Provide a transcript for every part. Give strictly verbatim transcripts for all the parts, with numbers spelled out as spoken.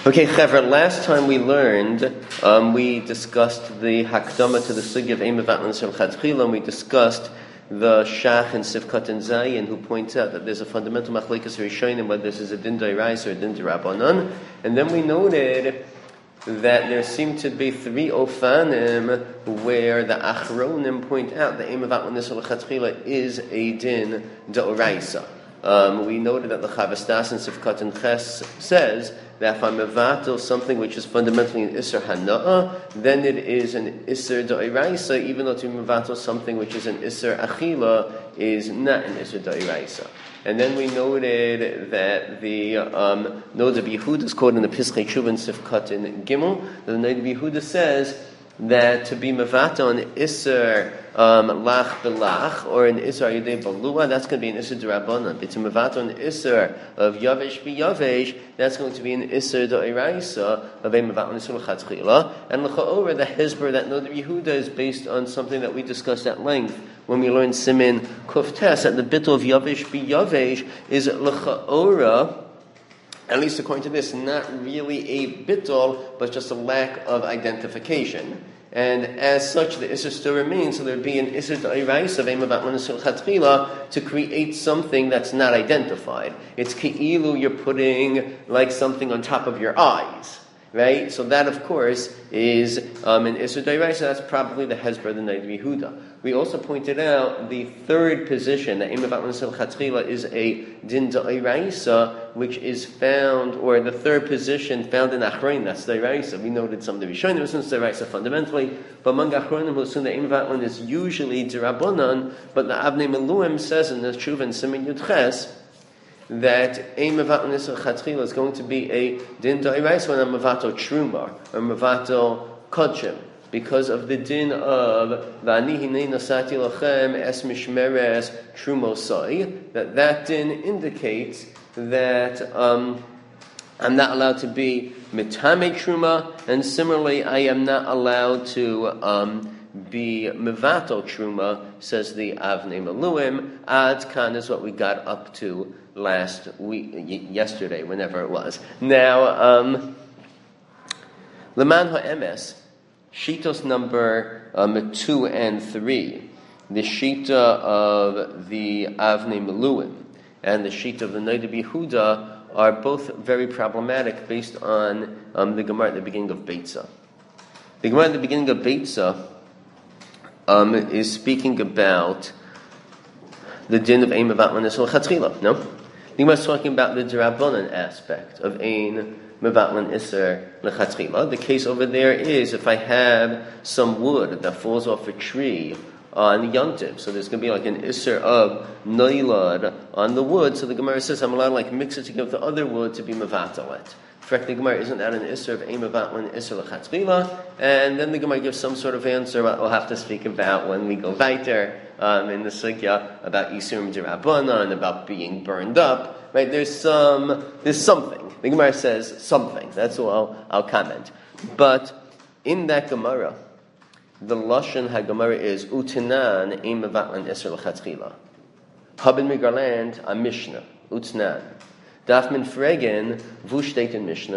Okay, Chevra, last time we learned, um, we discussed the Hakdama to the Sugi of Eim Mevatlan Isser L'Chatchila, and we discussed the Shach and Sivkat and Zayin, who points out that there's a fundamental Machlekes Rishonim, whether this is a Din D'Oraisa or a Din D'Rabbanan, and then we noted that there seem to be three Ofanim where the Achronim point out that Eim Mevatlan Isser L'Chatchila is a Din D'Oraisa. Um, we noted that the Chavastas and Sivkat and Ches says that if I'm mevatel something which is fundamentally an Isser Hana'ah, then it is an Isser D'Oraisa, even though to mevatel something which is an Isser Achila is not an Isser D'Oraisa. And then we noted that the um, Noda B'Yehuda is quoted in the Pischei Tshuva and Sivkat and Gimel. The Noda B'Yehuda says that to be mevatel an Isser um, lach belach or an Isser ayidei balua, that's going to be an Isser d'Rabbanan. But to mevatel an Isser of yavesh b'yavesh, that's going to be an Isser d'Oraisa of a mevatel Isser l'chatchila. And l'cha'ora, the hezber that Noda B'Yehuda is based on something that we discussed at length when we learned Simin Kuf Tes, that the bittul of yavesh b'yavesh is l'cha'ora, at least according to this, not really a bittul, but just a lack of identification. And as such, the Isser still remains, so there would be an Isser D'Oraisa of Eim Mevatlan Isser L'Chatchila to create something that's not identified. It's Ke'ilu, you're putting like something on top of your eyes. Right? So that, of course, is um, an Isser D'Oraisa. That's probably the Hezbollah of the Noda B'Yehuda. We also pointed out the third position, that Eim Mevatlan Isser L'Chatchila is a Din D'Oraisa, which is found, or the third position found in Achronim, that's D'Oraisa. We noted some of the Rishonim who assume D'Oraisa fundamentally, but among Achronim who assume that Eim Mevatlan is usually D'Rabbanan, but the Avnei Meluim says in the Tshuva and Simin Yud Ches that Eim Mevatlan Isser L'Chatchila is going to be a Din D'Oraisa when a Mevatel Truma or Mevatel Kodshim, because of the din of V'ani hinei nasati lachem es mishmeres trumosai, that that din indicates that um, I'm not allowed to be mitame truma, and similarly I am not allowed to um, be mevatel truma, says the Avnei Meluim. Ad kan is what we got up to last week, y- yesterday, whenever it was. Now, um, Leman ha'emes, Shitos number um, two and three, the Shita of the Avnei Meluim and the Shita of the Noda B'Yehuda are both very problematic based on um, the Gemara at the beginning of Beitza. The Gemara at the beginning of Beitza um, is speaking about the din of Eim Mevatlan Isser L'Chatchila, no? The Gemara is talking about the D'Rabbanan aspect of Ein Mevatlan Isser L'Chatchila. The case over there is if I have some wood that falls off a tree on Yontiv, so there's going to be like an Isser of Noilad on the wood, so the Gemara says I'm allowed to like mix it together with the other wood to be Mevatel it. Correct, the Gemara, isn't that an Isser of Eim Mevatlan Isser L'Chatchila? And then the Gemara gives some sort of answer what we'll have to speak about when we go weiter um, in the Sugya about Isurim D'Rabbanan, about being burned up. Right? There's some, there's something. The Gemara says something. That's all I'll, I'll comment. But in that Gemara, the Lashon HaGemara is Utanan Eim Mevatlan Isser L'Chatchila. Haben Migarland a Mishnah. Utanan. Darf man fragen, wo steht in Mishnah?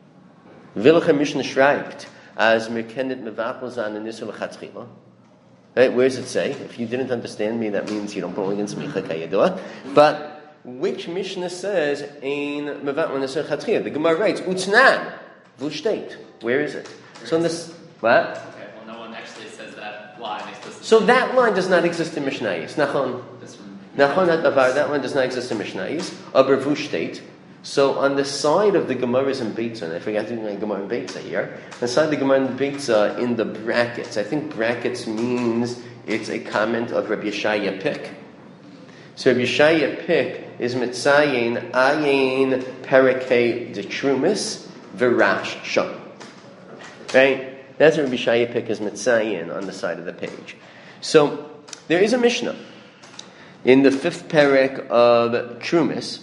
Welche Mishnah schreibt, as mir kennet mevatel zan in Isser L'Chatchila? Right, where does it say? If you didn't understand me, that means you don't belong in Smicha Kayadua. But which Mishnah says, Ein Mevatlan Isser L'Chatchila? The Gemara writes, Utnan, wo steht? Where is it? So in this, what? Okay, well, no one actually says that line exists. So that line does not exist in Mishnayos. Nachon. Nachon HaDavar, that one does not exist in Mishnayos. Aber wo steht? So on the side of the Gemaras in Beitza, and I forgot to do my Gemara in Beitza here, on the side of the Gemara in Beitza, in the brackets, I think brackets means it's a comment of Rabbi Yeshaya Pik. So Rabbi Yeshaya Pik is Mitzayin Ayin Parakei de Trumis Virash Sham. Right? That's what Rabbi Yeshaya Pik is Mitzayin on the side of the page. So there is a Mishnah in the fifth parak of Trumis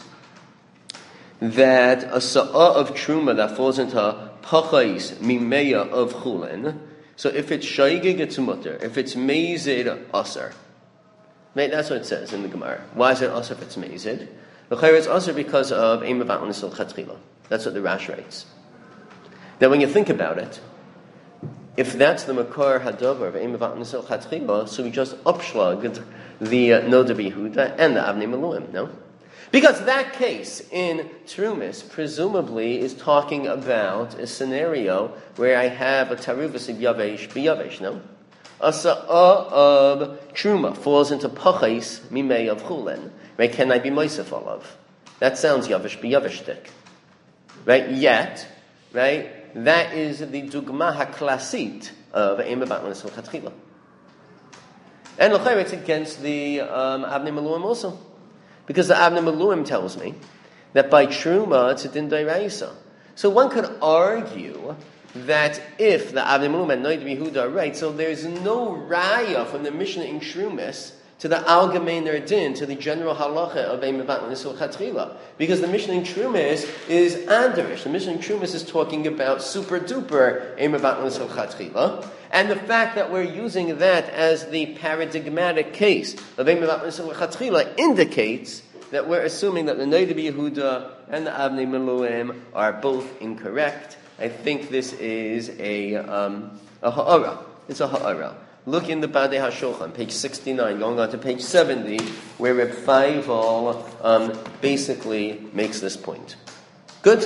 that a sa'ah of truma that falls into pachais mimeya of chulin, so if it's shaygig, it's mutter. If it's mezid, aser. Right, that's what it says in the Gemara. Why is it aser if it's mezid? The chayr is aser because of Eim Mevatlan Isser L'Chatchila. That's what the Rash writes. Now, when you think about it, if that's the Makar Hadavar of Ein Mevatlan Isur L'Chatchila, so we just upschlagged the uh, Noda B'Yehuda and the Avnei Meluim, no? Because that case in Terumis presumably is talking about a scenario where I have a Taruvas of Yavesh B'Yavesh, no? A Sa'ah of Truma falls into Pachais Mimei of Chulen. Right? Can I be Moisef Olav? That sounds Yavesh B'Yaveshtik. Right? Yet, right? That is the Dugma HaKlasit of Ein Mevatlan Isur L'Chatchila. And l'chayr, it's against the um, Avnei Meluim also. Because the Avnei Meluim tells me that by Truma, it's a Din D'Oraisa. So one could argue that if the Avnei Meluim and Noda B'Yehuda are right, so there's no raya from the Mishnah in Trumis to the Algemeiner Din, to the general halacha of Ein Mevatlan Isur L'Chatchila. Because the Mishnah in Trumis is Anderish. The Mishnah in Trumis is talking about super duper Ein Mevatlan Isur L'Chatchila. And the fact that we're using that as the paradigmatic case of Ein Mevatlan Isur L'Chatchila indicates that we're assuming that the Noda B'Yehuda and the Avnei Meluim are both incorrect. I think this is a um, a ha'ara. It's a ha'ara. Look in the Badei HaShulchan, page sixty-nine, going on to page seventy, where Reb Feivel um, basically makes this point. Good?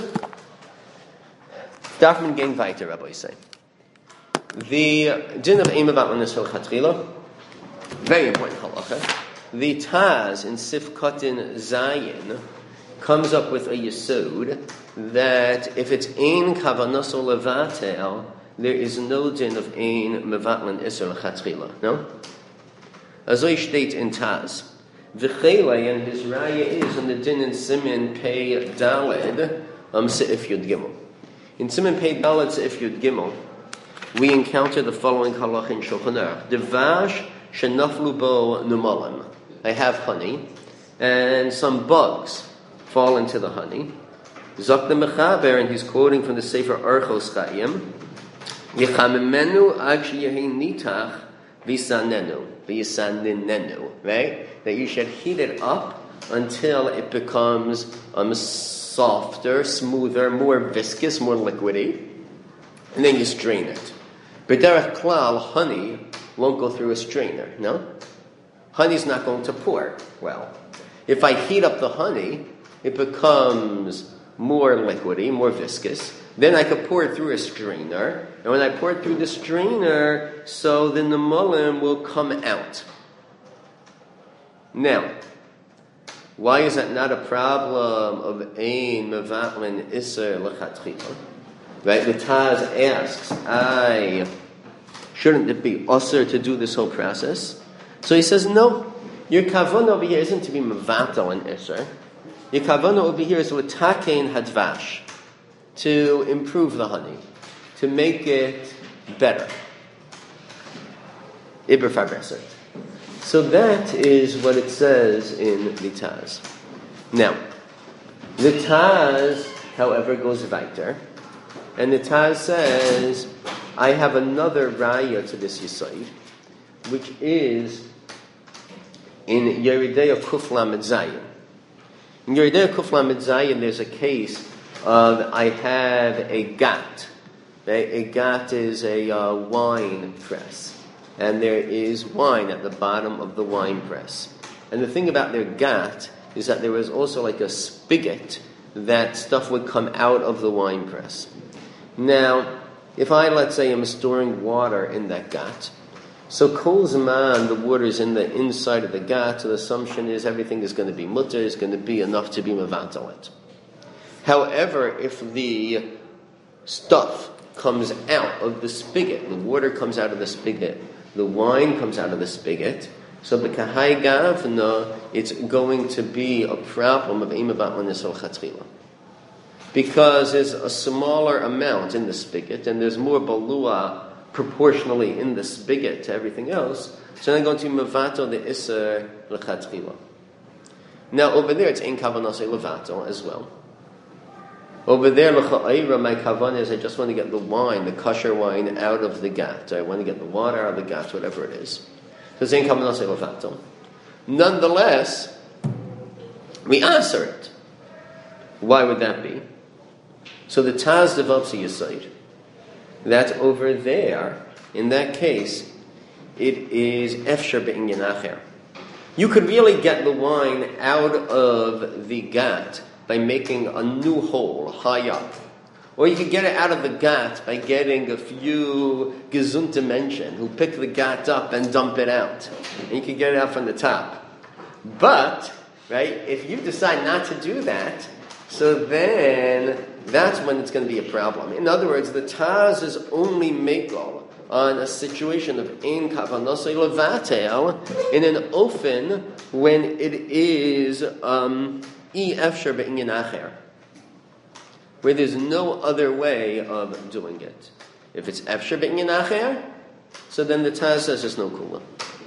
Darf gang weiter, Rabbi say. The din of Ein Mevatlan Isur L'Chatchila, very important halacha. The Taz in Sifkatin Zayin comes up with a yesod that if it's Ein Kavanos or Levatel, there is no din of Ein Mevatlan Isur L'Chatchila. No? Azoi state in Taz. V'chelei, and his raya is on the din in Siman Pei Daled, um, Se'if Yud Gimel. In Siman Pei Daled, Se'if Yud Gimel, we encounter the following halach in Shulchan Aruch. Devash shenaflu bo numalim. I have honey, and some bugs fall into the honey. Zok the Mechaber, and he's quoting from the Sefer Orchos Chaim. Yechamimenu ag sheyehi nitach v'yisanenu v'yisaninenu. Right? That you should heat it up until it becomes um, softer, smoother, more viscous, more liquidy, and then you strain it. B'derech klal, honey won't go through a strainer, no? Honey's not going to pour well. If I heat up the honey, it becomes more liquidy, more viscous. Then I could pour it through a strainer. And when I pour it through the strainer, so the nemulim will come out. Now, why is that not a problem of Ein Mevatlan Isur L'Chatchila? Right? The Taz asks, I shouldn't it be usher to do this whole process? So he says, no. Your kavanah over here isn't to be mevatel and isur. Your kavanah over here is l'takein hadvash, to improve the honey, to make it better. Iber fabreset. So that is what it says in the Taz. Now, the Taz, however, goes weiter. And the Taz says, I have another raya to this yesod, which is in Yeridei Kuf Lamed Zayin. In Yeridei Kuf Lamed Zayin, there's a case of I have a gat. A, a gat is a uh, wine press, and there is wine at the bottom of the wine press. And the thing about their gat is that there was also like a spigot that stuff would come out of the wine press. Now, if I, let's say, am storing water in that gat, so kol zman, the water is in the inside of the gat, so the assumption is everything is going to be mutter, is going to be enough to be mevatel it. However, if the stuff comes out of the spigot, the water comes out of the spigot, the wine comes out of the spigot, so b'kahai gavna, it's going to be a problem of Ein Mevatlan Isur L'Chatchila. Because there's a smaller amount in the spigot, and there's more balua proportionally in the spigot to everything else, so I'm going to mevatel the Isur L'Chatchila. Now, over there, it's Ein Kavanah Levatel as well. Over there, l'cha'ira, my kavanah is I just want to get the wine, the kosher wine, out of the gat. I want to get the water out of the gat, whatever it is. So it's Ein Kavanah Levatel. Nonetheless, we answer it. Why would that be? So the Taz develops a yesod that over there, in that case, it is efsher be'inyan acher. You could really get the wine out of the gat by making a new hole high up. Or you could get it out of the gat by getting a few gesunte Menschen who pick the gat up and dump it out. And you could get it out from the top. But, right, if you decide not to do that, so then that's when it's going to be a problem. In other words, the Taz is only mekel on a situation of ein kavanasei levatel in an ofen when it is um, i efsher be'inyan acher, where there's no other way of doing it. If it's efsher be'inyan acher, so then the Taz says there's no kula.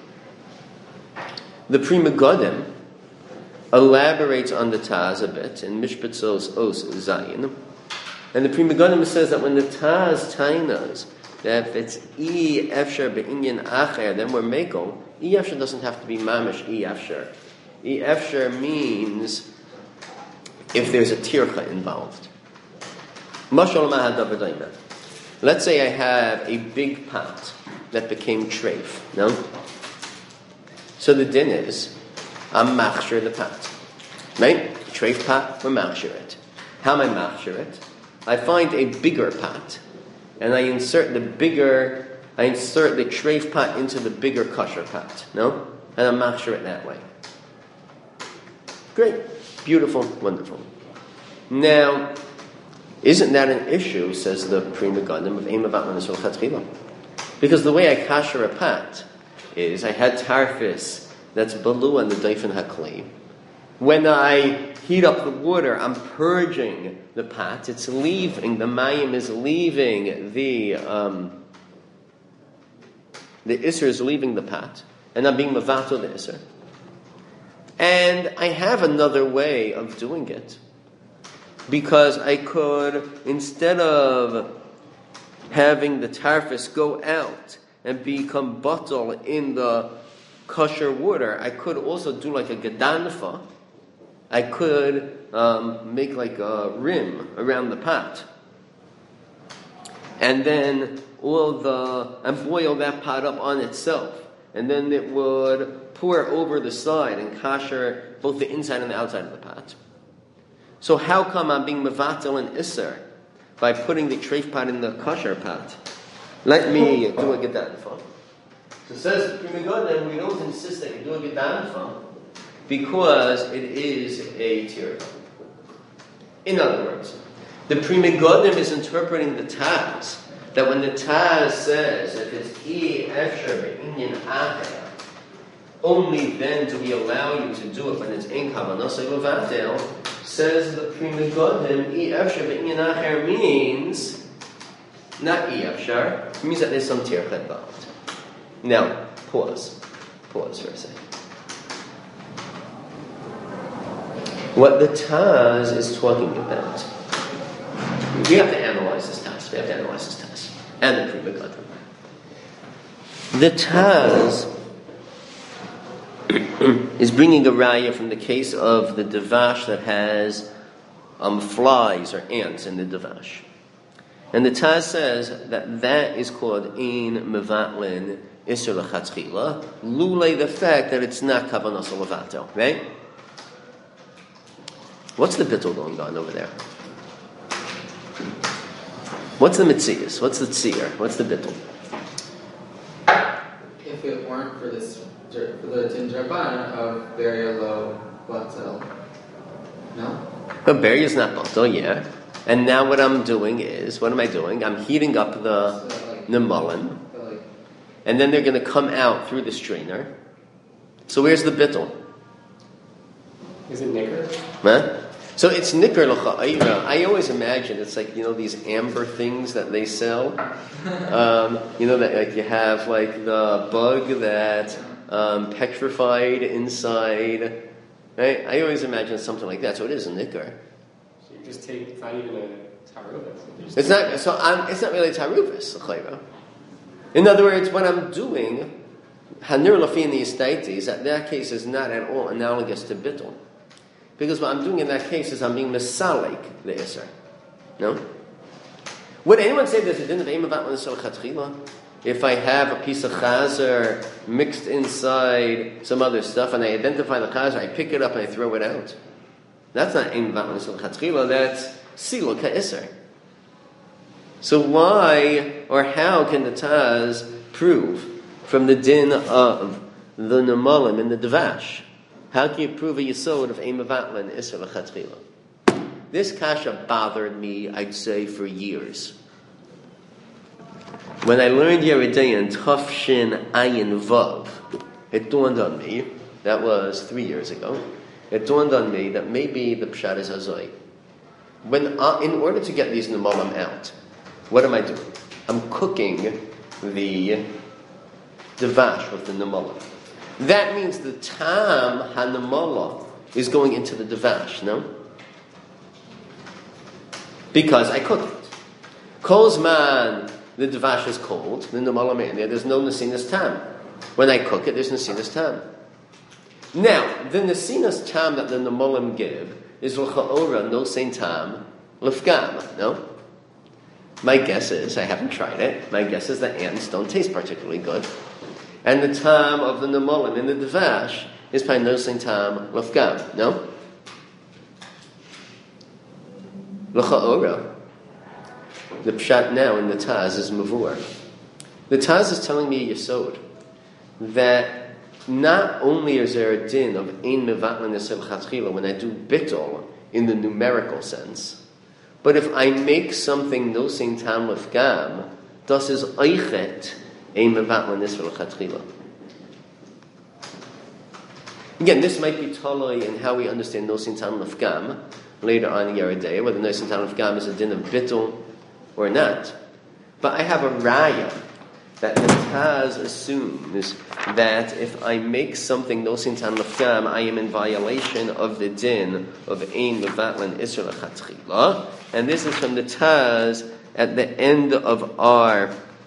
The Pri Megadim elaborates on the Taz a bit in Mishpatzos Os Zayin, and the Pri Megadim says that when the Taz tainas that if it's I efsher be'inyan acher, then we're mekel. I efsher doesn't have to be mamish I efsher. I efsher means if there's a tircha involved. Let's say I have a big pot that became treif, no? So the din is, I'm machshir the pot. Right? Treif pot, we're machshir it. How am I machshir it? I find a bigger pot, and I insert the bigger, I insert the treif pot into the bigger kosher pot, no? And I'm machshir it that way. Great. Beautiful. Wonderful. Now, isn't that an issue, says the Pri Megadim, of Eim Avat L'Nisol Chatchila? Because the way I kasher a pot is I had tarfis that's balu on the daifen hakli. When I heat up the water, I'm purging the pot. It's leaving, the mayim is leaving the, um, the isser is leaving the pot, and I'm being mavato the isser. And I have another way of doing it, because I could, instead of having the tarfis go out and become bottle in the kosher water, I could also do like a gedanfa. I could um, make like a rim around the pot, and then all the and boil that pot up on itself, and then it would pour over the side and kasher both the inside and the outside of the pot. So how come I'm being mevatel and isser by putting the treif pot in the kosher pot? Let me do a gedanfa. So it says the Pri Megadim, we don't insist that you do a gedanfa because it is a tirah. In other words, the Pri Megadim is interpreting the Taz, that when the Taz says if it's I efsher be'inyan acher, only then do we allow you to do it when it's ein kavanasei levatel. Says the Pri Megadim, I efsher be'inyan acher means not I efsher, it means that there's some tircha involved. Now, pause. Pause for a second. What the Taz is talking about, we have to analyze this Taz. We have to analyze this Taz. And the Pri Megadim. The Taz is bringing a raya from the case of the devash that has um, flies or ants in the devash. And the Taz says that that is called ein mevatlin isur l'chatchila, lulei the fact that it's not kavanas levatel, right? What's the bittul going on over there? What's the mitzias? What's the tzir? What's the bittul? If it weren't for this, for the tinjarbana of very low batel, no? But berry is not batel, yeah. And now what I'm doing is, what am I doing? I'm heating up the So, like, nemulin, like, and then they're going to come out through the strainer. So where's the bittul? Is it nicker? Huh? So it's nicker l'cha'ira. I always imagine it's like, you know, these amber things that they sell. Um, you know, that like you have like the bug that um, petrified inside. Right? I always imagine something like that. So it is a nicker. So you just take, it's not even a tarufis. It's not. So I'm, it's not really tarufis l'cha'ira. In other words, what I'm doing, hanir lafi in the estates, that that case is not at all analogous to bittul. Because what I'm doing in that case is I'm being mesalik the iser. No? Would anyone say there's a din of Eim Mevatlan Isser L'Chatchila? If I have a piece of chazer mixed inside some other stuff and I identify the chazer, I pick it up and I throw it out. That's not Eim Mevatlan Isser L'Chatchila, that's Silo Ka'Isser. So why or how can the Taz prove from the din of the Nemalim in the Devash? How can you prove a Yisod of Eim Mevatlan Isser L'Chatchila? This kasha bothered me, I'd say, for years. When I learned Yeridei in Tafshin Ayin Vav, it dawned on me, that was three years ago, it dawned on me that maybe the Pshat is Hazoi. When, uh, in order to get these Nemalim out, what am I doing? I'm cooking the Devash with the Nemalim. That means the Tam HaNemalah is going into the Devash, no? Because I cooked it. Kolzman, the Devash is cold, the Nemalim in there, there's no Nesinas Tam. When I cook it, there's Nesinas Tam. Now, the Nesinas Tam that the Nemalim give is L'cha'ora, no Sein Tam, L'fgam, no? My guess is, I haven't tried it, my guess is that ants don't taste particularly good. And the Tam of the Nemalim in the Devash is by no Sein Tam, L'fgam, no? L'cha'ora, the pshat now in the Taz is Mavur. The Taz is telling me a Yesod that not only is there a din of Ein Mevatlan Isser L'Chatchila when I do bittul in the numerical sense, but if I make something no Sein Tam L'fgam, das is Eichet Ein Mevatlan Isser L'Chatchila. Again, this might be Taloi in how we understand no Sein Tam L'fgam later on in Yeridei, whether no Sein Tam L'fgam is a din of bittul or not. But I have a raya that the Taz assumes that if I make something no Sein Tam L'fgam, I am in violation of the din of Ein Mevatlan Isser L'Chatchila. And this is from the Taz at the end of our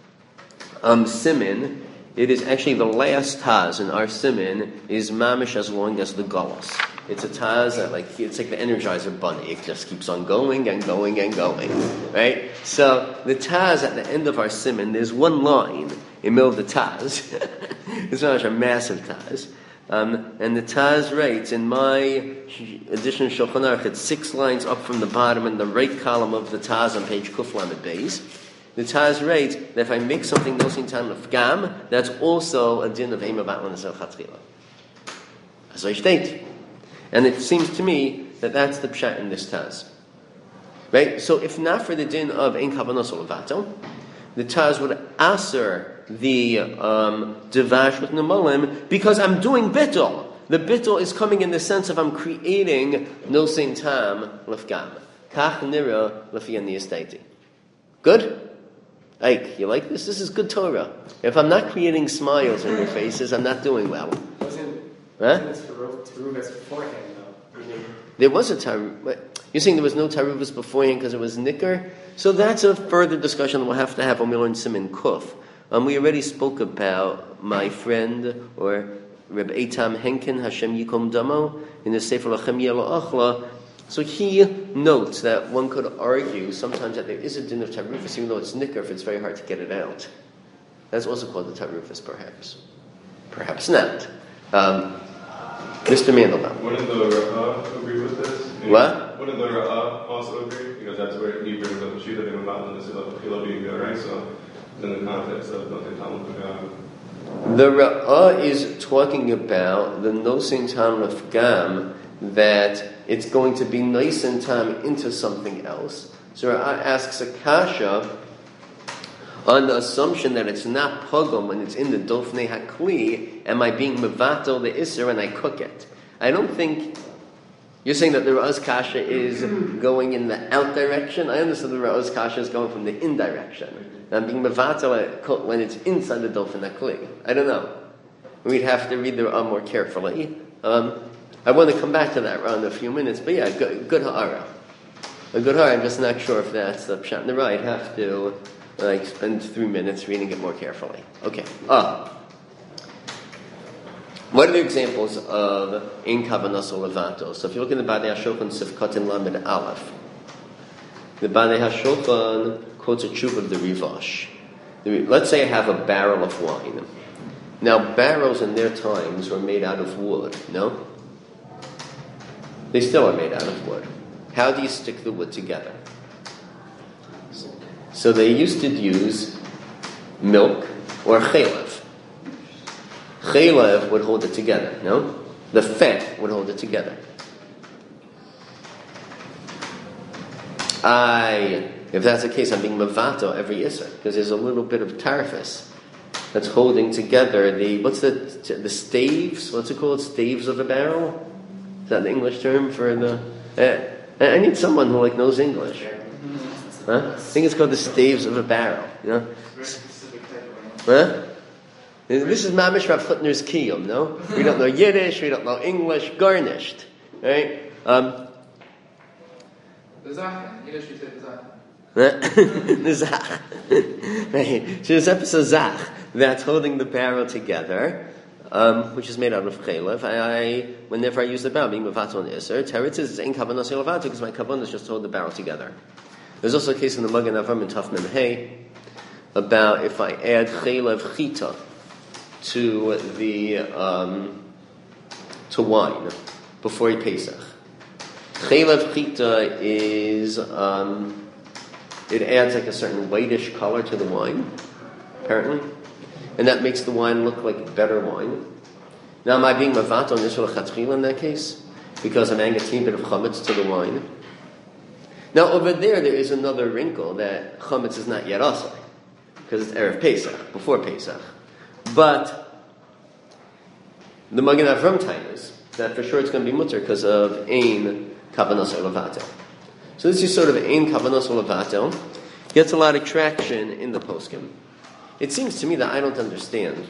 um, Simin. It is actually the last Taz in our Simin is mamish as long as the Golos. It's a Taz that, like, it's like the Energizer Bunny. It just keeps on going and going and going, right? So the Taz at the end of our Siman, there's one line in the middle of the Taz. It's not a massive Taz. Um, and the Taz writes, in my edition of Shulchan Aruch, it's six lines up from the bottom in the right column of the Taz on page Kuf Lamed Beis. The Taz writes that if I make something no Sein Tam L'fgam, that's also a din of Eim Mevatlan Isser L'Chatchila. As I state. And it seems to me that that's the pshat in this Taz. Right? So if not for the din of Ein Kavanos Levato, the Taz would aser the um, Devash with Nemalim because I'm doing bittul. The bittul is coming in the sense of I'm creating no Sein Tam L'fgam. Kach nira l'fi ani estaiti. Good? Ike, you like this? This is good Torah. If I'm not creating smiles on your faces, I'm not doing well. Wasn't, huh? wasn't Taruvas beforehand, though? I mean, there was a Taruvas. You're saying there was no Taruvas beforehand because it was Nicker? So that's a further discussion we'll have to have when we learn Siman Kuf. Um, we already spoke about my friend, or Reb Eitam Henkin, Hashem Yikom Damo, in the Sefer Lachem Yelo Achla. So he notes that one could argue sometimes that there is a din of Tarufas, even though it's Nicker, if it's very hard to get it out. That's also called the Tarufas, perhaps. Perhaps not. Um, Mister Mandelbaum. Wouldn't the Ra'ah agree with this? And What? Wouldn't the Ra'ah also agree? Because that's where he brings up the sheet of him about this about the right? So, in the context of the Talmud L'fgam. The Ra'ah is talking about the no Sein Tam L'fgam, that it's going to be nice and time into something else. So Ra'ah asks a kasha on the assumption that it's not pogum when it's in the dofnei hakli. Am I being mevatel the iser and I cook it? I don't think you're saying that the Ra'ah's kasha is going in the out direction. I understand the Ra'ah's kasha is going from the in direction. I'm being mevatel when it's inside the dofnei hakli. I don't know. We'd have to read the Ra'ah more carefully. Um, I want to come back to that around in a few minutes, but yeah, good, good ha'ara. A good ha'ara, I'm just not sure if that's the pshat in the Ra'ah. I'd have to like spend three minutes reading it more carefully. Okay. Ah. What are the examples of Ein Kavanos Levato? So if you look in the Badei HaShulchan Sifkat in Lamed Aleph, The Banei HaShulchan quotes a tshuva of the Rivash. Let's say I have a barrel of wine. Now, barrels in their times were made out of wood, no? They still are made out of wood. How do you stick the wood together? So they used to use milk or chalev. Chalev would hold it together, no? The fat would hold it together. I, if that's the case, I'm being mavato every isser, because there's a little bit of tarifus that's holding together the, what's the, the staves, what's it called, staves of a barrel? Is that the English term for the, uh, I need someone who like knows English. Huh? I think it's called the staves of a barrel, you know? Huh? This is Mamish Rav Chutner's Kiyum, no? We don't know Yiddish, we don't know English, garnished, right? Um, The Zach, Yiddish we say the Zach. The Zach. Right. So there's episode Zach that's holding the barrel together, um, which is made out of chalev. I, I, whenever I use the barrel, being mevato on iser, teretz is in kavanah levato because my kavanah is just to hold the barrel together. There's also a case in the Magen Avram in Taf Mem Hey about if I add chalev chita to the um, to wine before a Pesach. Chalev chita is um, it adds like a certain whitish color to the wine, apparently, and that makes the wine look like better wine. Now, am I being mavat on Yisrael Chatchila in that case because I'm adding a teeny bit of chametz to the wine? Now, over there, there is another wrinkle that chametz is not yet asay because it's erev Pesach, before Pesach. But the Magen Avram time is that for sure it's going to be mutter because of ein kavanos levato. So this is sort of ein kavanos levato. Gets a lot of traction in the poskim. It seems to me that I don't understand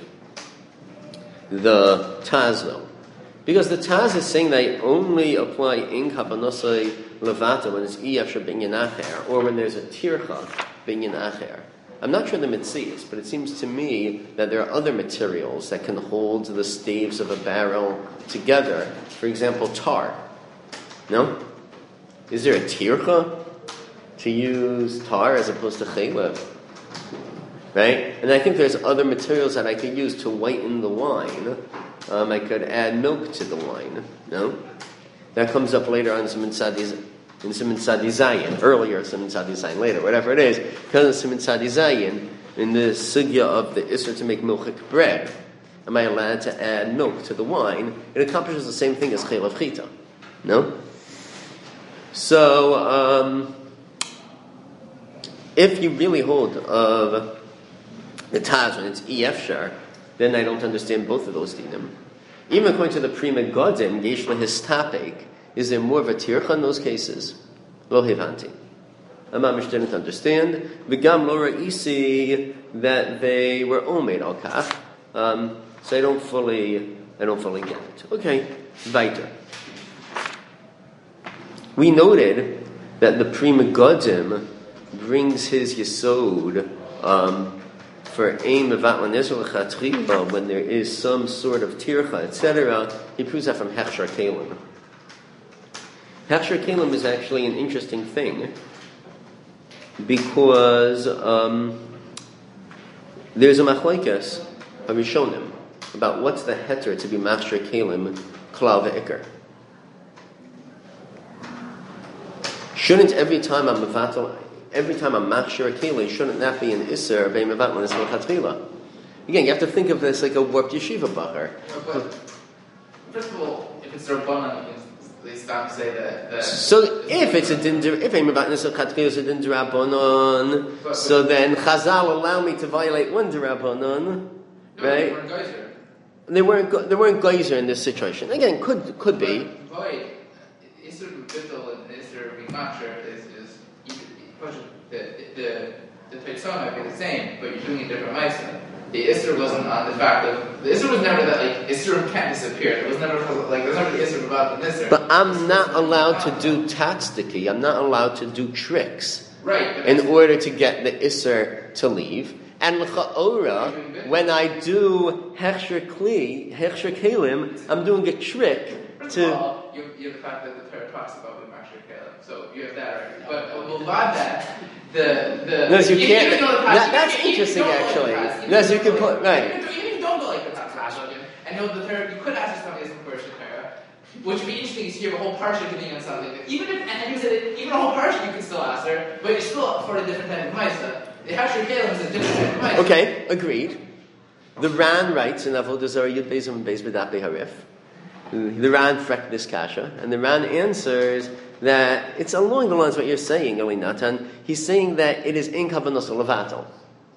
the Taz though, because the Taz is saying that I only apply ein kavanos levato when it's ef binyan acher or when there's a tircha binyan acher. I'm not sure the mitzias, but it seems to me that there are other materials that can hold the staves of a barrel together. For example, tar. No? Is there a tircha to use tar as opposed to chalev? Right? And I think there's other materials that I could use to whiten the wine. Um, I could add milk to the wine. No? That comes up later on some Tzadi, in Siman Tzadi Zayin, earlier Siman Tzadi Zayin, later, whatever it is. Because in Siman Tzadi Zayin, in the sugya of the Isser to make milchik bread, am I allowed to add milk to the wine? It accomplishes the same thing as chalev chita. No? So, um, if you really hold of the Taz when it's efshar, then I don't understand both of those dinim. Even according to the Pri Megadim, yesh lehistapek, is there more of a tircha in those cases? Lo hevanti. Amamish didn't understand. V'gam lo ra'isi that they were omeid al kach. Um, so I don't fully, I don't fully get it. Okay, weiter. We noted that the Pri Megadim brings his yesod um, for ein mevat l'nisr l'chatchila when there is some sort of tircha, et cetera. He proves that from hechshar kelim. Hechshar kelim is actually an interesting thing because um, there's a machlokes of Rishonim about what's the heter to be machshar kelim klal ve'ikar. Shouldn't every time I'm mevatel, every time I'm machshir kelim, shouldn't that be an isser bei mevatel nisel chatchila? Again, you have to think of this like a warped yeshiva bacher. But first of all, if it's Rabbanan, they stop to say that. that so if it's a din, if I'm mevatel nisel chatchila is a din d'Rabbanan, so then Chazal allow me to violate one d'Rabbanan, no, right? They weren't geyser. They weren't. They weren't geyser in this situation. Again, could could be. Void, isser b'bittel and isser b'machshir is is you could, the the the teitzah might be the same, but you're doing a different ma'aseh. The isser wasn't on the fact of the isser was never that like isser can't disappear. It was never like there's never the isser about the isser. But I'm not allowed to do tatzdiki. I'm not allowed to do tricks. Right. In order to get the isser to leave. And l'cha'ora, when I do hechsher kli, hechsher kelim, I'm doing a trick First to. of all, you, you have the fact that the Torah talks about B'Mashir Kalim. So you have that right. But Mulvad the the No, so you even- can't. even though the that- passage- that's even- even interesting, if you don't go actually. like the passage, No, so you even can if you put don't- right. Even if you don't go like the passage, and know the third, you could ask something as a first Torah, which would be interesting is you have a whole parsha giving on something. That even if and you said even a whole parsha you can still ask her, but you're still for a different type of ma'isa. The Hashir Kalim is a different type of ma'isa. Okay, agreed. The Ran writes in Avodah Zarah Yud Beis and Beis B'Daf Harif. The Ran frecked this kasha, and the Ran answers that it's along the lines of what you're saying, Eli Natan. He's saying that it is in kavanos levato,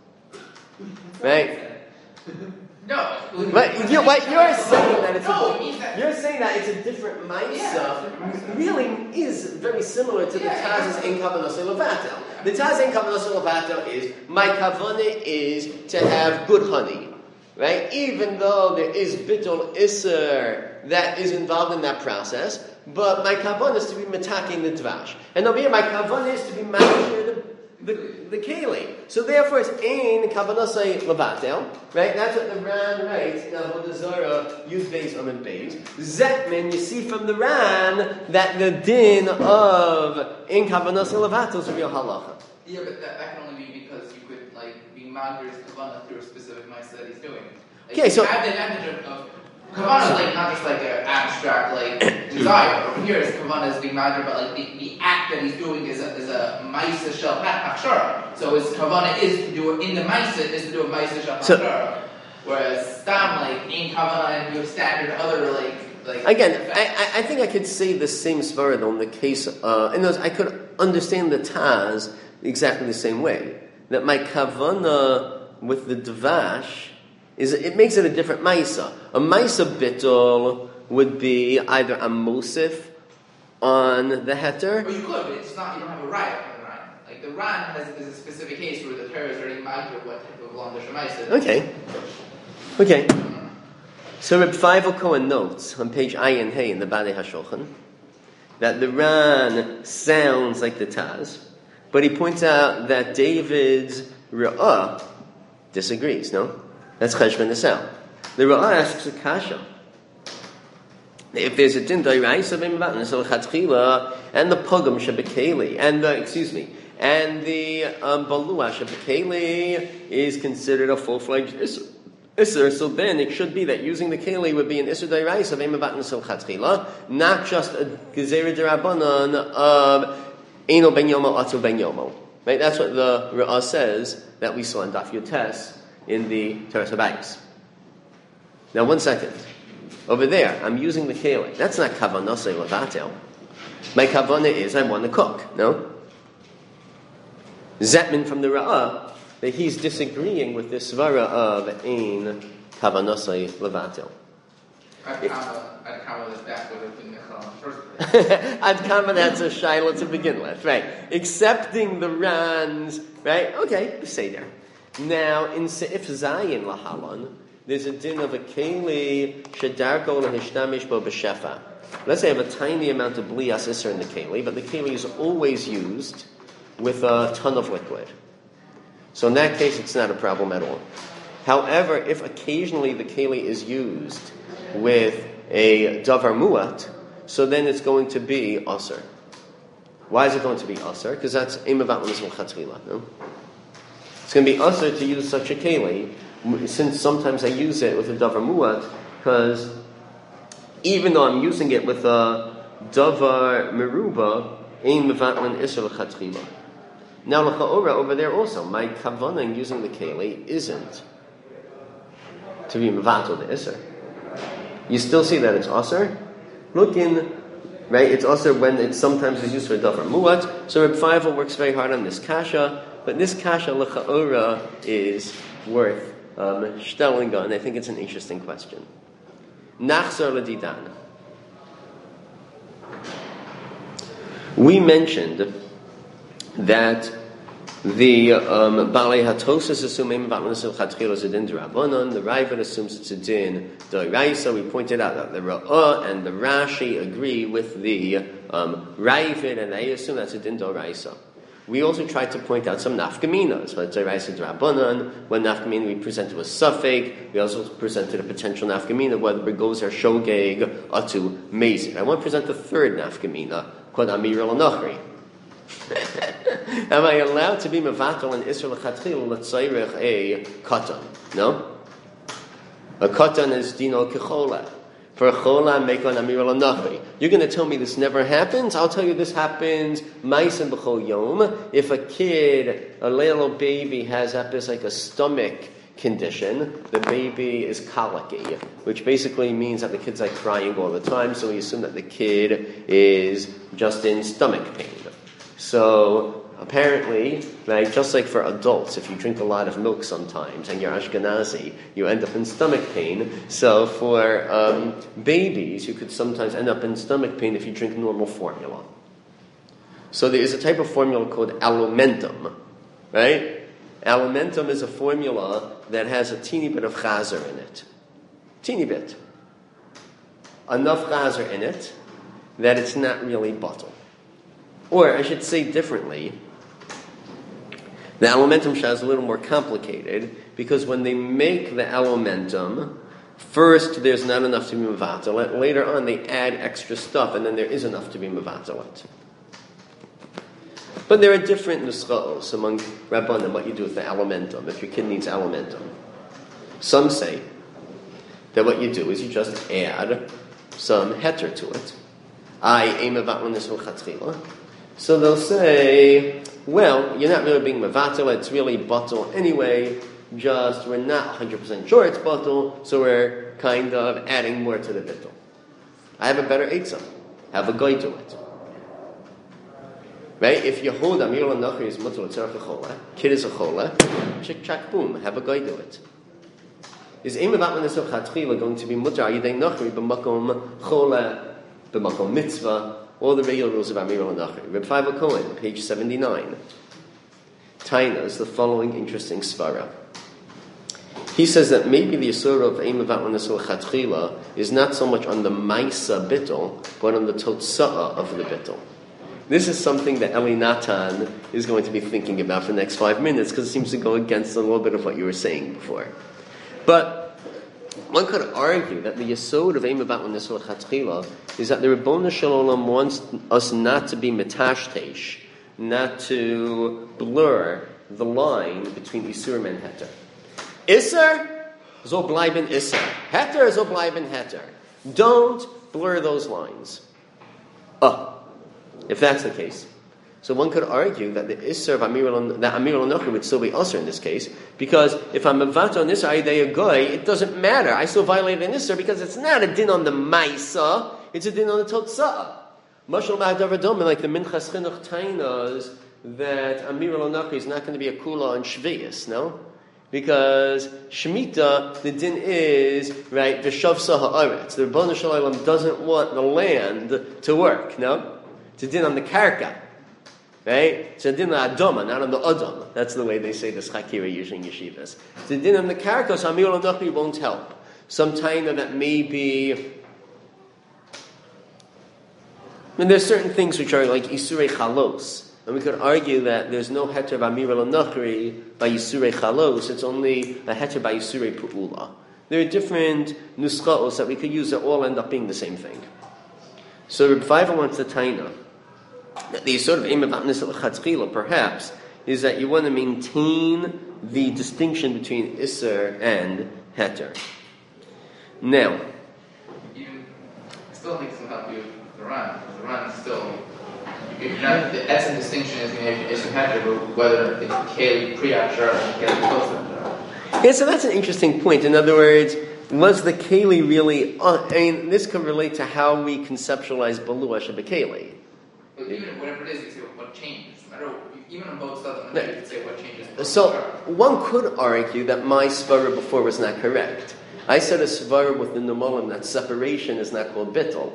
right? No. But you, what you're saying that it's No, a, it means that- you're saying that it's a different Yeah, ma'isa. it's a different ma'isa. Really is very similar to the Yeah, Taz's in kavanos levato. The Taz in kavanos levato is my kavana is to have good honey, right? Even though there is bittul iser that is involved in that process, but my kavanah is to be metaking the dvash, and over here my kavanah is to be mashir the the, the keli. So therefore, it's ein kavanah levatel, right? That's what the Ran writes in Avodah Zarah Yud Beis Amud Beis. Zetman, you see from the Ran that the din of ein kavanah levatel is a real halacha. Yeah, but that, that can only be because you could like be Magir's Kavanah through a specific mindset that he's doing. Like, Okay, so- you have the advantage of, of Kavanah is like not just like an abstract like desire. Over here is Kavanah is being Magir, but like the, the act that he's doing is a is a Maisa Shel Hakshara. So his Kavanah is to do it in the Maisa is to do a Maisa Shel So- Hakshara. Whereas Stam like in Kavanah and you have standard other like like Again, effects. I, I think I could say the same svara though in the case, uh, in those, I could understand the Taz exactly the same way. That my kavana with the dvash is, it makes it a different maisa. A maisa bittul would be either a mosif on the heter. Or you could, but it's not, you don't have a right on the Ran. Like the Ran has is a specific case where the Torah is already Magir what type of London Shemaisa. Okay. Okay. So Reb Feivel Cohen notes on page Ayin Hey in the Badei HaShulchan that the Ran sounds like the Taz, but he points out that David's Ra'ah disagrees, no? That's Cheshbon Nisel. The Ra'ah asks a kasha. If there's a din d'oraisa b'mivatnas l'chatchila and the pogum shebekeli and the excuse me and the um, balua shebekeli is considered a full-fledged isser. Isser, so then it should be that using the keli would be an isser d'oraisa b'mivatnas l'chatchila, not just a gezerah d'rabanan of eno ben yomo atu ben yomo. Right? That's what the Ra'ah says that we saw in Daf Yotes in the Teres HaBayis. Now, one second. Over there, I'm using the keli. That's not kavanah levatel. My kavanah is I want to cook. No. Zetman from the Ra'ah that he's disagreeing with this svara of ein kavanah levatel. I'd comma, I'd comma this back with it in the first place. Ad kama, that's a shaila to begin with, right? Accepting the Ran's, right? Okay, say there. Now, in Seif Zayin Lahalan, there's a din of a keli shedarko lehishtamish bo b'shefa. Let's say I have a tiny amount of blias iser in the keli, but the keli is always used with a ton of liquid. So in that case, it's not a problem at all. However, if occasionally the keli is used with a davar muat, so then it's going to be aser. Why is it going to be aser? Because that's imavat l'mismul chatzchila, no? It's going to be aser to use such a keli, since sometimes I use it with a davar muat, because even though I'm using it with a davar meruba, ein mevatlan iser l'chatchila. Now l'cha'ora over there also, my kavanah in using the keli isn't to be mevatel the iser. You still see that it's aser. Look in, right? It's aser when it's sometimes it's used for a davar muat. So Reb Feivel works very hard on this kasha, but this kasha l'cha'ora is worth um, shtelling on. I think it's an interesting question. Nachzor l'didan. We mentioned that the um, Balei HaTosas assume Vatlanis Chatchila is a din d'Rabbanan. The Raavad assumes it's a din d'Oraisa. We pointed out that the Ra'ah and the Rashi agree with the um, Raavad, and they assume that's a din d'Oraisa. We also tried to point out some nafkaminas. Let's say Raisa Drabanan, when nafkamina we presented was suffik. We also presented a potential nafkamina whether it goes or shogeg atu mezir. I want to present the third nafkamina called amir al nachri. Am I allowed to be mevatel and isra lechatchil l'tzayrich a katan? No. A katan is dino kechola. For a chola, make an amir al nachri. You're going to tell me this never happens? I'll tell you this happens ma'isen b'chol yom. If a kid, a little baby, has apis like a stomach condition, the baby is colicky, which basically means that the kid's like crying all the time. So we assume that the kid is just in stomach pain. So apparently, like just like for adults, if you drink a lot of milk sometimes and you're Ashkenazi, you end up in stomach pain. So for um, babies, you could sometimes end up in stomach pain if you drink normal formula. So there is a type of formula called Alimentum, right? Alimentum is a formula that has a teeny bit of chazer in it. Teeny bit. Enough chazer in it that it's not really bottle. Or, I should say differently, the alimentum shah is a little more complicated because when they make the alimentum, first there's not enough to be mevatel. Later on they add extra stuff and then there is enough to be mevatel. But there are different nuschaos among Rabbanim what you do with the alimentum if your kid needs alimentum. Some say that what you do is you just add some heter to it. I aim about when this will chatchila. So they'll say, well, you're not really being mevatel, it's really bottle anyway, just we're not one hundred percent sure it's bottle, so we're kind of adding more to the bittul. I have a better eitzah. Have a guy do it. Right? If you hold Amir al-Nachri is mutal tzarech a chola, kid is a chola, chick chak boom, have a guy do it. Is aim about when this will chatchila going to be mutar yidei nachri b'makom chola b'makom mitzvah, all the regular rules of Amir al-Nachri. Reb Faiva Cohen, page seventy-nine, tainas the following interesting svara. He says that maybe the yisur of Eim Avat L'Nesul Chatchila is not so much on the Maisa bittul, but on the Totsa'ah of the bittul. This is something that Eli Natan is going to be thinking about for the next five minutes because it seems to go against a little bit of what you were saying before. But one could argue that the yesod of Eim Avat L'Nesul Chatchila is that the Ribono Shel Olam wants us not to be metashtesh, not to blur the line between Isurim and Heter. Isser, zo bleiben Isser. Heter, zo bleiben Heter. Don't blur those lines. Oh, if that's the case. So one could argue that the Isser of Amir al-Nachri would still be Usser in this case, because if I'm mevatel on Isser ayidei a goy, it doesn't matter. I still violated an Isser because it's not a din on the Maisa, it's a din on the Totsa'ah. Mashal ma'adav adom, like the Minchas Chinuch tainas, that Amir al-Nachri is not going to be a kula on Shvius, no? Because Shemitah, the din is, right, v'shavsa ha'aretz. The Ribono Shel Olam doesn't want the land to work, no? It's a din on the karka. Right? It's a din on the adoma, not on the adam. That's the way they say this chakira usually in yeshivas. It's a din on the karka, so Amir al-Nachri won't help. Some taina that may be... I mean, there's certain things which are like isurei chalos. And we could argue that there's no heter of Amir al-Nachri by Yisurei Chalos, it's only a heter by Yisurei Pu'ula. There are different nuschaos that we could use that all end up being the same thing. So Reb Faiva wants to taina that the sort of aim of Amnisal Chatzchila perhaps is that you want to maintain the distinction between Isser and heter. Now, you still think this will help you with the run, because the run is still... If not, the essence distinction is going to be heter, but whether it's keli pre-achar or keli post-achar. Yeah, so that's an interesting point. In other words, was the keli really... Uh, I mean, this could relate to how we conceptualize Balua Shebekeli. But even whatever it is, you can say what changes. No matter, even on both sides of the you can say what changes. So, one could argue that my svara before was not correct. I said a svara with the numolim that separation is not called bittul.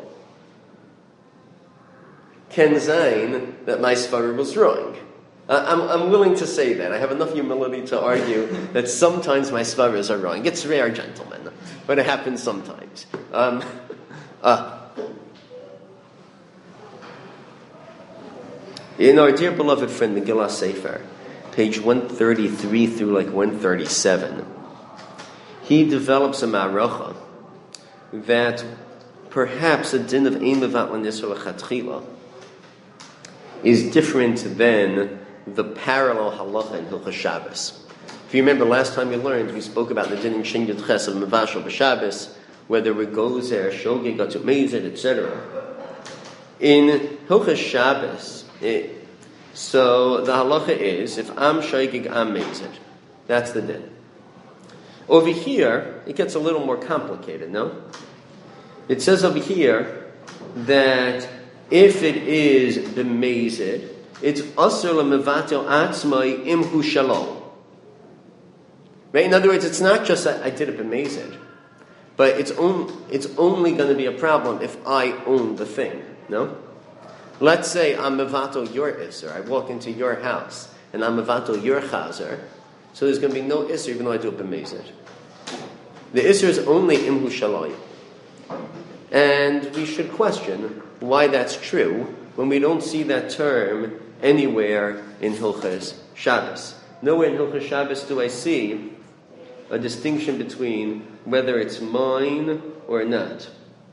Ken Zayn that my svara was wrong. Uh, I'm, I'm willing to say that. I have enough humility to argue that sometimes my svaras are wrong. It's rare, gentlemen, but it happens sometimes. Um, uh, In our dear beloved friend Megillah Sefer, page one thirty-three through like one thirty-seven, he develops a ma'aracha that perhaps a din of ein levat l'nisr l'chatchila is different than the parallel halacha in Hilchos Shabbos. If you remember last time we learned, we spoke about the din in Shin Yud Ches of Mevashel b'Shabbos, whether it goes there, shogeg, gatzut mezid, et cetera. In Hilchos Shabbos, it, so the halacha is, if am shogeg, am mezid. That's the din. Over here, it gets a little more complicated, no? It says over here that if it is b'mezid, it's asur l'mevatel atzmai imhu shalom. Right? In other words, it's not just that I did it b'mezid, but it's, on, it's only going to be a problem if I own the thing, no? Let's say I'm mevatel your isser. I walk into your house, and I'm mevatel your chazer, so there's going to be no isser even though I do it b'mezid. The isser is only imhu shalom. And we should question why that's true when we don't see that term anywhere in Hilchos Shabbos. Nowhere in Hilchos Shabbos do I see a distinction between whether it's mine or not.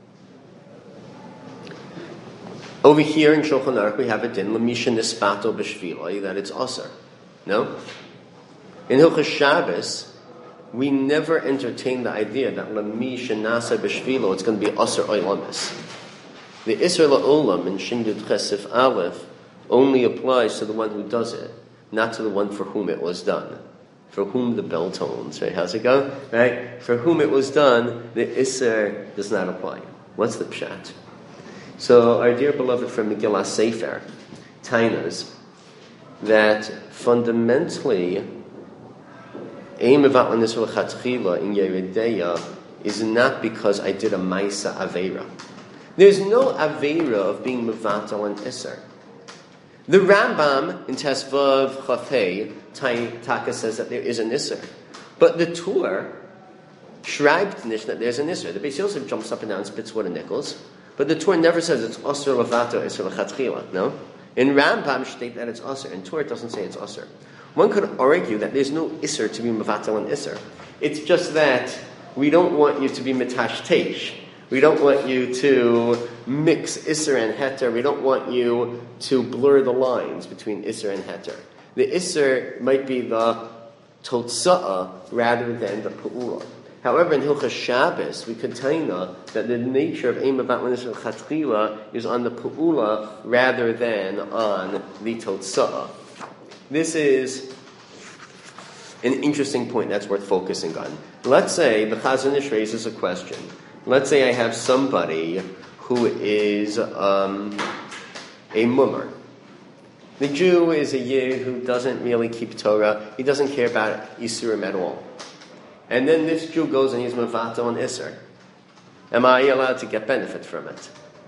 Over here in Shulchan Aruch we have a din l'misha nispato b'shviloi that it's aser. No? In Hilchos Shabbos we never entertain the idea that l'misha nasa b'shvilo it's going to be aser oilamis. The Isser la'olam in Shin Yud Ches Aleph only applies to the one who does it, not to the one for whom it was done. For whom the bell tones, right? How's it go? Right? For whom it was done, the Isser does not apply. What's the pshat? So our dear beloved friend Megillah Sefer tainas that fundamentally ein mevat l'nisr l'chatchila in Yeridea is not because I did a Maisa Aveira. There's no Aveira of being mevatel and Isser. The Rambam in Tesvav Chafei Taka says that there is an Isser. But the Tur schreibt nicht that there's an Isser. The Beis Yosef jumps up and down and spits water nickels. But the Tur never says it's Osir Levato, Isser Lechatchila. No? In Rambam state that it's Osir. In Tur it doesn't say it's Osir. One could argue that there's no Isser to be mevatel and Isser. It's just that we don't want you to be mitash teish. We don't want you to mix Isser and Heter. We don't want you to blur the lines between Isser and Heter. The Isser might be the Totsa'ah rather than the Pu'ula. However, in Hilchos Shabbos, we could taina that the nature of Ein Mevat L'Nisr L'Chatchila is on the Pu'ula rather than on the Totsa'ah. This is an interesting point that's worth focusing on. Let's say the Chazon Ish raises a question. Let's say I have somebody who is um, a mummer. The Jew is a Yid who doesn't really keep Torah. He doesn't care about Isurim at all. And then this Jew goes and he's mevatel on Isser. Am I allowed to get benefit from it?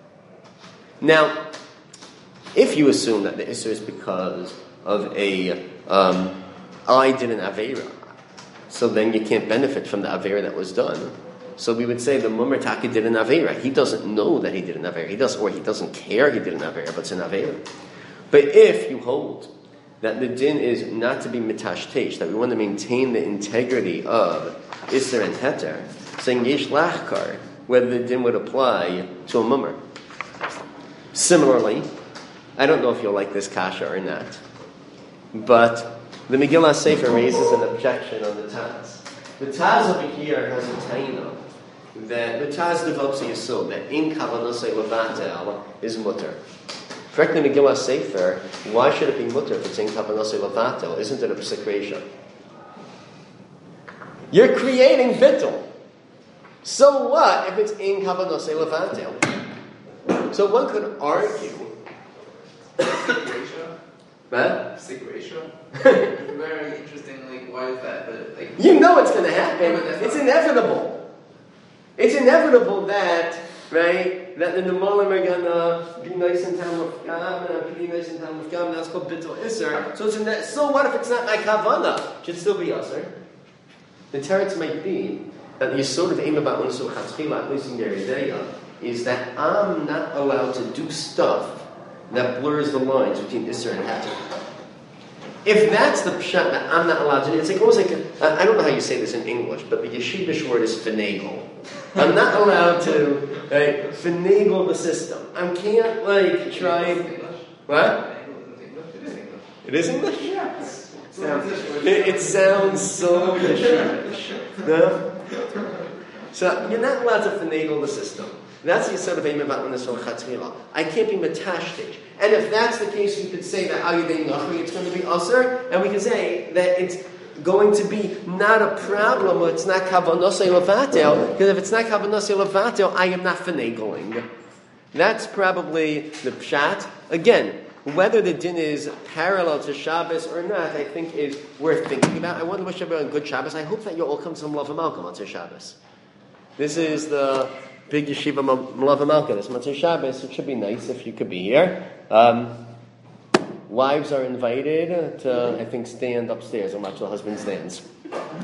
Now, if you assume that the Isser is because of a um, I did an Aveira, so then you can't benefit from the Aveira that was done. So we would say the Mummer Taki did an Aveira. He doesn't know that he did an Aveira. He does, or he doesn't care he did an Aveira, but it's an Aveira. But if you hold that the din is not to be mitashtish, that we want to maintain the integrity of Isser and Heter, saying Yesh Lachkar, whether the din would apply to a Mummer. Similarly, I don't know if you'll like this kasha or not, but the Megillah Sefer raises an objection on the Taz. The Taz over here has a taina that the Taz develops a yisod that in Kavanasei Levatel is mutter. Correctly, Megillah Sefer, why should it be mutter if it's in Kavanasei Levatel? Isn't it a psikration? You're creating bittul. So what if it's in Kavanasei Levatel? So one could argue. What? Sig ratio. Very interesting. Like, why is that? But like, you know it's going to happen. Yeah, it's inevitable. It's inevitable that, right, that the Nemalim are going to be nice in town with Gam, and be nice in town with Gam, and that's called Bittul Isser. So, it's in that, so what if it's not my Kavanah? It should still be Isser. The teretz might be that the Yisod of Ein Mevat L'Nisr L'Chatchila, at least in Yeridea, is that I'm not allowed to do stuff that blurs the lines between Isser and Heter. If that's the pshat that I'm not allowed to do, it's like almost like, a, I don't know how you say this in English, but the yeshivish word is finagle. I'm not allowed to right, finagle the system. I can't like try. What? It is English? Yeah. It, it sounds so yeshivish. No? So you're not allowed to finagle the system. That's the sort of aim about this from Chatzmila. I can't be metashtig. And if that's the case, you could say that Ayudei Nachri, it's going to be Aser, and we can say that it's going to be not a problem, or it's not Kavanosei Levatel, because if it's not Kavanosei Levatel, I am not finagling. That's probably the pshat. Again, whether the din is parallel to Shabbos or not, I think is worth thinking about. I want to wish everyone a good Shabbos. I hope that you all come to Malav Malcolm on Shabbos. This is the big yeshiva Malav Malcolm. This Motzei Shabbos. It should be nice if you could be here. Um, wives are invited to, I think, stand upstairs and watch the husband stands.